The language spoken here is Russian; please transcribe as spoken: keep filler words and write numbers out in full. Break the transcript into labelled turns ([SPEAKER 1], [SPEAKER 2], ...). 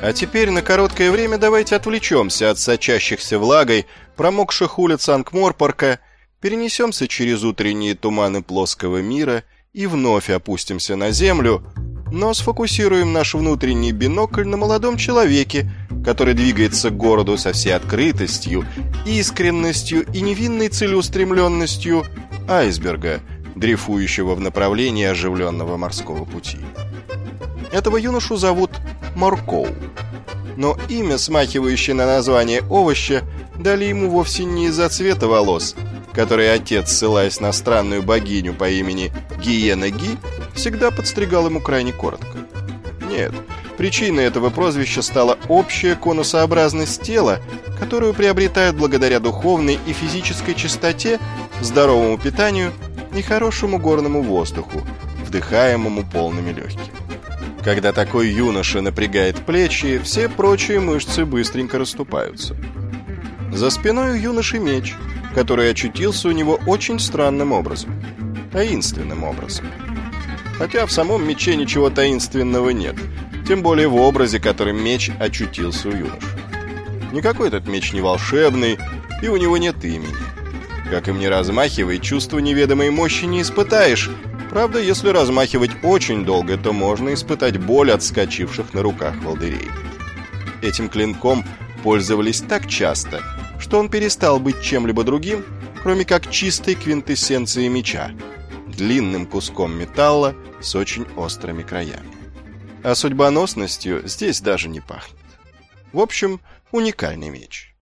[SPEAKER 1] А теперь на короткое время давайте отвлечемся от сочащихся влагой промокших улиц Анкморпорка, перенесемся через утренние туманы плоского мира и вновь опустимся на землю, но сфокусируем наш внутренний бинокль на молодом человеке, который двигается к городу со всей открытостью, искренностью и невинной целеустремленностью айсберга, дрейфующего в направлении оживленного морского пути. Этого юношу зовут Моркоу, но имя, смахивающее на название овоща, дали ему вовсе не из-за цвета волос, который отец, ссылаясь на странную богиню по имени Гиена Ги, всегда подстригал ему крайне коротко. Нет, причиной этого прозвища стала общая конусообразность тела, которую приобретают благодаря духовной и физической чистоте, здоровому питанию и хорошему горному воздуху, вдыхаемому полными легкими. Когда такой юноша напрягает плечи, все прочие мышцы быстренько расступаются. За спиной у юноши меч, который очутился у него очень странным образом, таинственным образом. Хотя в самом мече ничего таинственного нет, тем более в образе, которым меч очутился у юноши. Никакой этот меч не волшебный, и у него нет имени. Как им не размахивай, чувство неведомой мощи не испытаешь. Правда, если размахивать очень долго, то можно испытать боль от вскочивших на руках волдырей. Этим клинком пользовались так часто, что он перестал быть чем-либо другим, кроме как чистой квинтэссенцией меча, длинным куском металла с очень острыми краями. А судьбоносностью здесь даже не пахнет. В общем, уникальный меч.